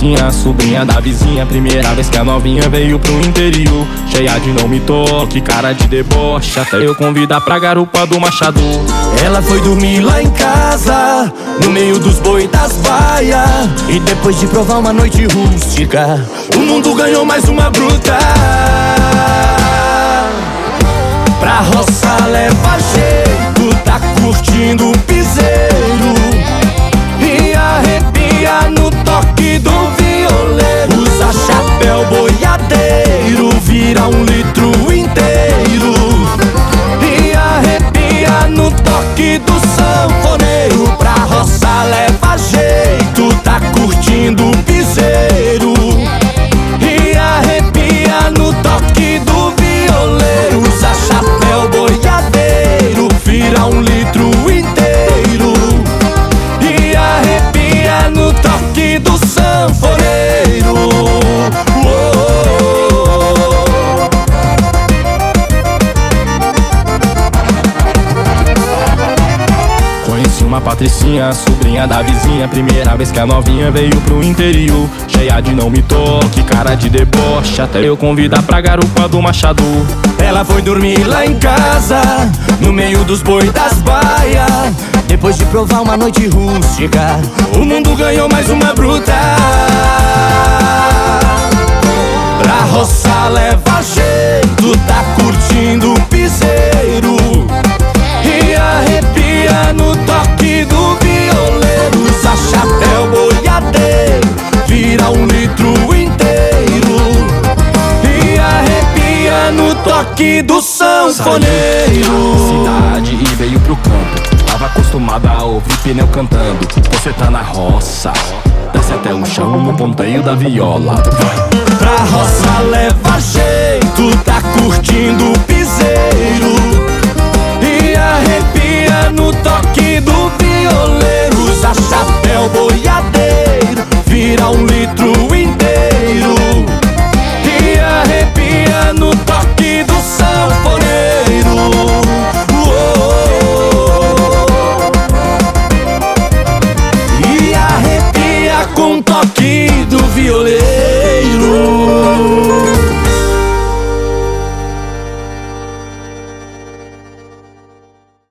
patricinha, sobrinha da vizinha. Primeira vez que a novinha veio pro interior, cheia de não me toque, cara de deboche, até eu convidar pra garupa do Machado. Ela foi dormir lá em casa, no meio dos boi das baias, e depois de provar uma noite rústica, o mundo ganhou mais uma bruta. Pra roça leva jeito, tá curtindo o piseiro e arrepia no toque do violeiro. Usa chapéu boiadeiro, vira um litro inteiro e arrepia no toque do sanfoneiro. Pra roça leva jeito, tá curtindo o piseiro e arrepia no toque do violeiro. Usa chapéu boiadeiro, vira um litro inteiro e arrepia no toque do sanfoneiro. Conheci uma patricinha, sobrinha da vizinha. Primeira vez que a novinha veio pro interior, cheia de não me toque, cara de deboche, até eu convidar pra garupa do Machado. Ela foi dormir lá em casa, no meio dos boi das baias, depois de provar uma noite rústica, o mundo ganhou mais uma bruta. Pra roça leva jeito, tá curtindo o piseiro e arrepia no toque do violeiro. Usa chapéu boiadeiro, vira um litro inteiro e arrepia no toque do sanfoneiro. Cidade e veio pro campo, tava acostumada a ouvir pneu cantando. Você tá na roça, desce até o chão no ponteio da viola. Pra roça leva jeito, tá curtindo o piseiro e arrepia no toque do violeiro. Usa chapéu boiadeiro,